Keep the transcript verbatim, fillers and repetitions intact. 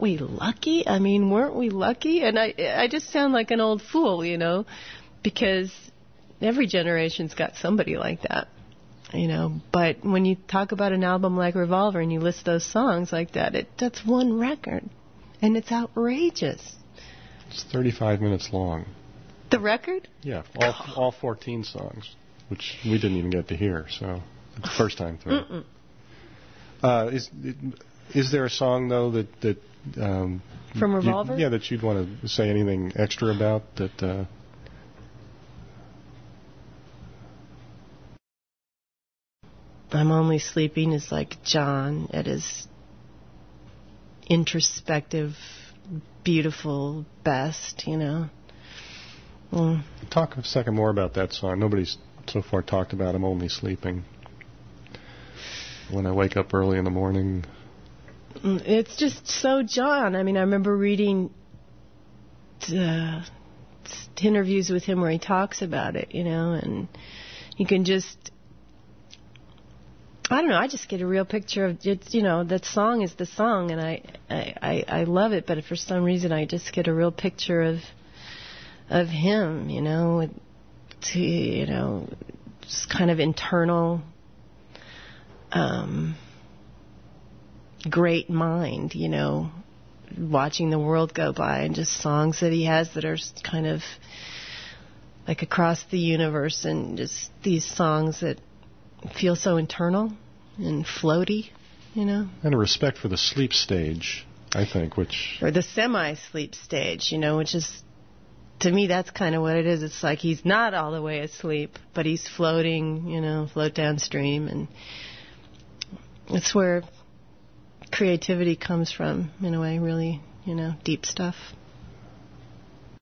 we lucky? I mean, weren't we lucky? And I I just sound like an old fool, you know, because every generation's got somebody like that, you know. But when you talk about an album like Revolver and you list those songs like that, it that's one record, and it's outrageous. It's thirty-five minutes long. The record? Yeah, all all fourteen songs, which we didn't even get to hear, so it's the first time through. Uh, is is there a song though that that um, from Revolver? You, yeah, that you'd want to say anything extra about that? Uh, I'm Only Sleeping is like John at his introspective, beautiful best, you know. Mm. Talk a second more about that song. Nobody's so far talked about I'm Only Sleeping. When I wake up early in the morning. It's just so John. I mean, I remember reading uh, interviews with him where he talks about it, you know, and you can just, I don't know, I just get a real picture of it, you know, that song is the song, and I, I, I, I love it, but for some reason I just get a real picture of of him, you know, to, you know, just kind of internal, um, great mind, you know, watching the world go by, and just songs that he has that are kind of like across the universe, and just these songs that feel so internal and floaty, you know. And a respect for the sleep stage, I think, which... Or the semi-sleep stage, you know, which is, to me, that's kind of what it is. It's like he's not all the way asleep, but he's floating, you know, float downstream, and it's where creativity comes from, in a way, really, you know, deep stuff.